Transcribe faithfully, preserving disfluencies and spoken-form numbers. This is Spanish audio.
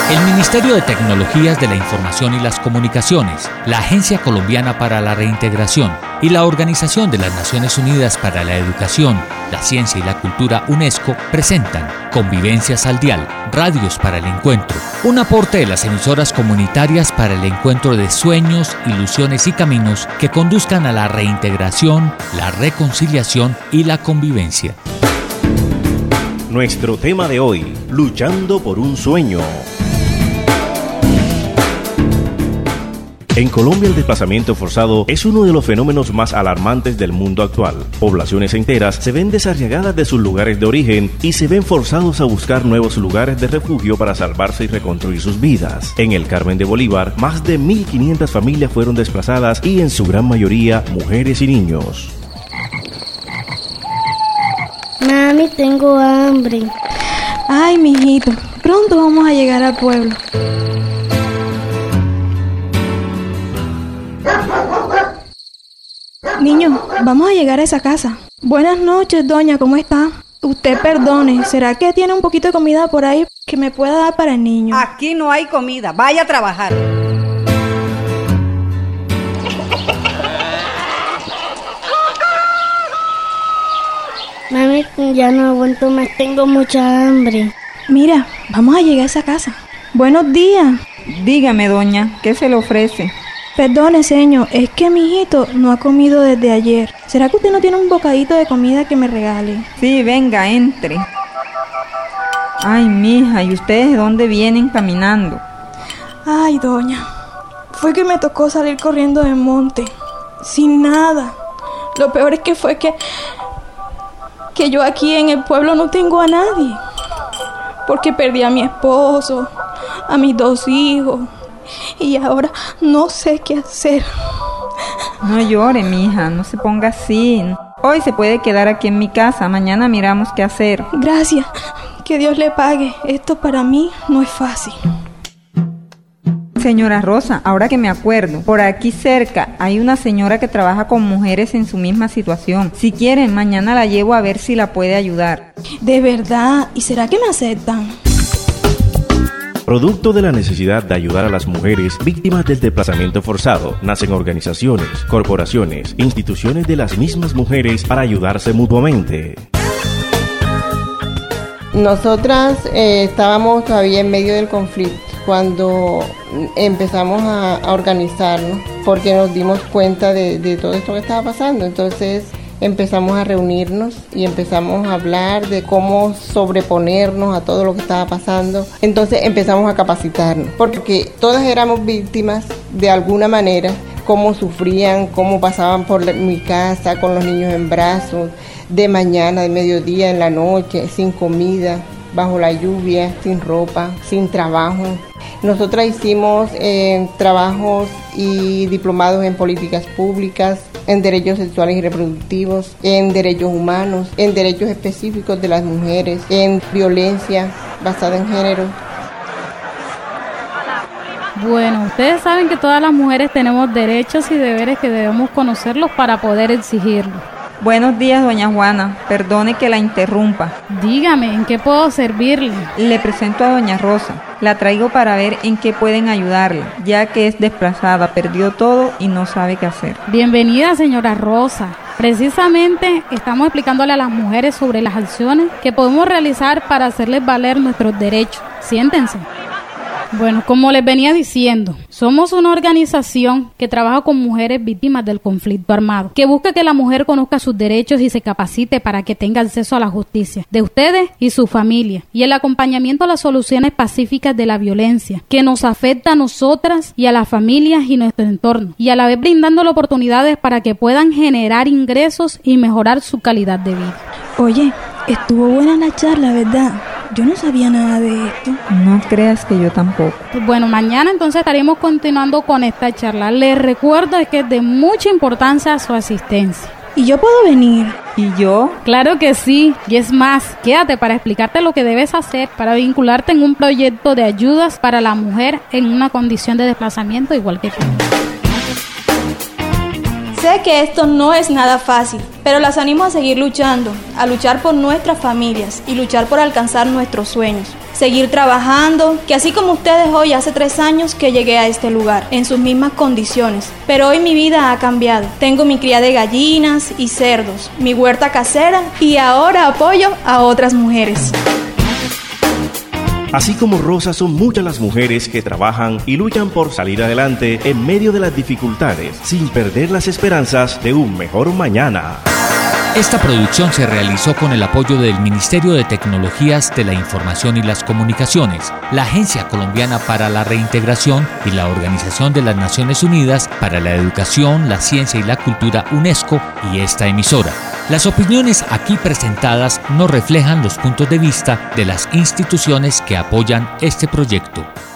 El Ministerio de Tecnologías de la Información y las Comunicaciones, la Agencia Colombiana para la Reintegración y la Organización de las Naciones Unidas para la Educación, la Ciencia y la Cultura UNESCO presentan Convivencias al Dial, Radios para el Encuentro, un aporte de las emisoras comunitarias para el encuentro de sueños, ilusiones y caminos que conduzcan a la reintegración, la reconciliación y la convivencia. Nuestro tema de hoy, luchando por un sueño. En Colombia el desplazamiento forzado es uno de los fenómenos más alarmantes del mundo actual. Poblaciones enteras se ven desarraigadas de sus lugares de origen y se ven forzados a buscar nuevos lugares de refugio para salvarse y reconstruir sus vidas. En el Carmen de Bolívar, más de mil quinientas familias fueron desplazadas y en su gran mayoría mujeres y niños. Mami, tengo hambre. Ay, mijito, pronto vamos a llegar al pueblo. Niño, vamos a llegar a esa casa. Buenas noches, doña, ¿cómo está? Usted perdone, ¿será que tiene un poquito de comida por ahí que me pueda dar para el niño? Aquí no hay comida, vaya a trabajar. Mami, ya no aguanto más, tengo mucha hambre. Mira, vamos a llegar a esa casa. Buenos días. Dígame, doña, ¿qué se le ofrece? Perdone, señor, es que mi hijito no ha comido desde ayer. ¿Será que usted no tiene un bocadito de comida que me regale? Sí, venga, entre. Ay, mija, ¿y ustedes de dónde vienen caminando? Ay, doña, fue que me tocó salir corriendo del monte, sin nada. Lo peor es que fue que, que yo aquí en el pueblo no tengo a nadie. Porque perdí a mi esposo, a mis dos hijos. Y ahora no sé qué hacer. No llore, mija, no se ponga así. Hoy se puede quedar aquí en mi casa, mañana miramos qué hacer. Gracias, que Dios le pague. Esto para mí no es fácil. Señora Rosa, ahora que me acuerdo, por aquí cerca hay una señora que trabaja con mujeres en su misma situación. Si quieren, mañana la llevo a ver si la puede ayudar. ¿De verdad? ¿Y será que me aceptan? Producto de la necesidad de ayudar a las mujeres víctimas del desplazamiento forzado, nacen organizaciones, corporaciones, instituciones de las mismas mujeres para ayudarse mutuamente. Nosotras eh, estábamos todavía en medio del conflicto cuando empezamos a, a organizarnos porque nos dimos cuenta de, de todo esto que estaba pasando. Entonces empezamos a reunirnos y empezamos a hablar de cómo sobreponernos a todo lo que estaba pasando. Entonces empezamos a capacitarnos, porque todas éramos víctimas de alguna manera, cómo sufrían, cómo pasaban por mi casa con los niños en brazos, de mañana, de mediodía, en la noche, sin comida, bajo la lluvia, sin ropa, sin trabajo. Nosotras hicimos eh, trabajos y diplomados en políticas públicas, en derechos sexuales y reproductivos, en derechos humanos, en derechos específicos de las mujeres, en violencia basada en género. Bueno, ustedes saben que todas las mujeres tenemos derechos y deberes que debemos conocerlos para poder exigirlos. Buenos días, doña Juana. Perdone que la interrumpa. Dígame, ¿en qué puedo servirle? Le presento a doña Rosa. La traigo para ver en qué pueden ayudarla, ya que es desplazada, perdió todo y no sabe qué hacer. Bienvenida, señora Rosa. Precisamente estamos explicándole a las mujeres sobre las acciones que podemos realizar para hacerles valer nuestros derechos. Siéntense. Bueno, como les venía diciendo, somos una organización que trabaja con mujeres víctimas del conflicto armado, que busca que la mujer conozca sus derechos y se capacite para que tenga acceso a la justicia de ustedes y su familia, y el acompañamiento a las soluciones pacíficas de la violencia, que nos afecta a nosotras y a las familias y nuestro entorno, y a la vez brindándole oportunidades para que puedan generar ingresos y mejorar su calidad de vida. Oye, estuvo buena la charla, ¿verdad? Yo no sabía nada de esto. No creas que yo tampoco. Bueno, mañana entonces estaremos continuando con esta charla. Les recuerdo que es de mucha importancia su asistencia. ¿Y yo puedo venir? ¿Y yo? Claro que sí. Y es más, quédate para explicarte lo que debes hacer para vincularte en un proyecto de ayudas para la mujer en una condición de desplazamiento igual que tú. Sé que esto no es nada fácil, pero las animo a seguir luchando, a luchar por nuestras familias y luchar por alcanzar nuestros sueños. seguir trabajando, que así como ustedes hoy, hace tres años que llegué a este lugar, en sus mismas condiciones. Pero hoy mi vida ha cambiado. Tengo mi cría de gallinas y cerdos, mi huerta casera y ahora apoyo a otras mujeres. Así como Rosa, son muchas las mujeres que trabajan y luchan por salir adelante en medio de las dificultades, sin perder las esperanzas de un mejor mañana. Esta producción se realizó con el apoyo del Ministerio de Tecnologías de la Información y las Comunicaciones, la Agencia Colombiana para la Reintegración y la Organización de las Naciones Unidas para la Educación, la Ciencia y la Cultura UNESCO y esta emisora. Las opiniones aquí presentadas no reflejan los puntos de vista de las instituciones que apoyan este proyecto.